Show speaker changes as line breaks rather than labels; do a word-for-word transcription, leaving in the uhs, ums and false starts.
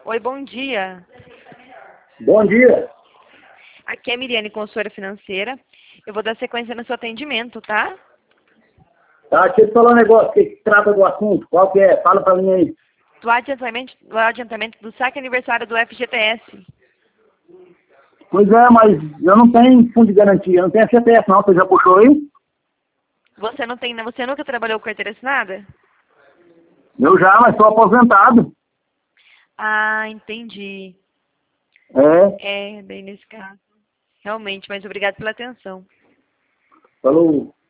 Oi, bom dia.
Bom dia.
Aqui é a Miriane, consultora financeira. Eu vou dar sequência no seu atendimento, tá?
Tá, deixa eu te falar um negócio que trata do assunto. Qual que é? Fala pra mim aí.
Do adiantamento, do adiantamento do saque aniversário do F G T S.
Pois é, mas eu não tenho fundo de garantia, eu não tenho F G T S não. Você já puxou aí?
Você não tem, você nunca trabalhou com carteira assinada?
Eu já, mas sou aposentado.
Ah, entendi.
É,
É, bem nesse caso. Realmente, mas obrigado pela atenção.
falou.